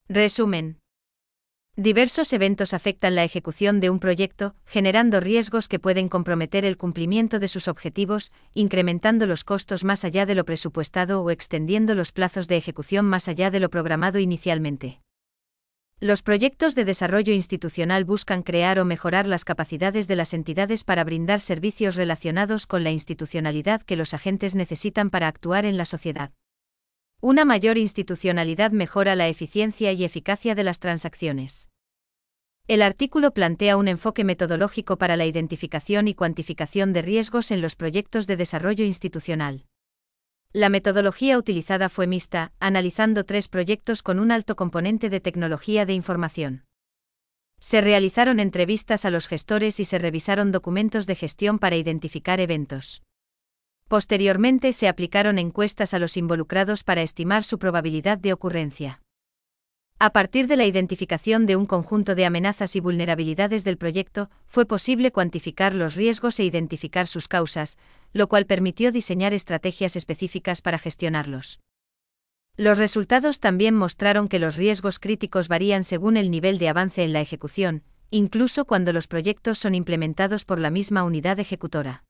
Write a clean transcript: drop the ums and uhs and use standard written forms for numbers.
Resumen. Diversos eventos afectan la ejecución de un proyecto, generando riesgos que pueden comprometer el cumplimiento de sus objetivos, incrementando los costos más allá de lo presupuestado o extendiendo los plazos de ejecución más allá de lo programado inicialmente. Los proyectos de desarrollo institucional buscan crear o mejorar las capacidades de las entidades para brindar servicios relacionados con la institucionalidad que los agentes necesitan para actuar en la sociedad. Una mayor institucionalidad mejora la eficiencia y eficacia de las transacciones. El artículo plantea un enfoque metodológico para la identificación y cuantificación de riesgos en los proyectos de desarrollo institucional. La metodología utilizada fue mixta, analizando 3 proyectos con un alto componente de tecnología de información. Se realizaron entrevistas a los gestores y se revisaron documentos de gestión para identificar eventos. Posteriormente se aplicaron encuestas a los involucrados para estimar su probabilidad de ocurrencia. A partir de la identificación de un conjunto de amenazas y vulnerabilidades del proyecto, fue posible cuantificar los riesgos e identificar sus causas, lo cual permitió diseñar estrategias específicas para gestionarlos. Los resultados también mostraron que los riesgos críticos varían según el nivel de avance en la ejecución, incluso cuando los proyectos son implementados por la misma unidad ejecutora.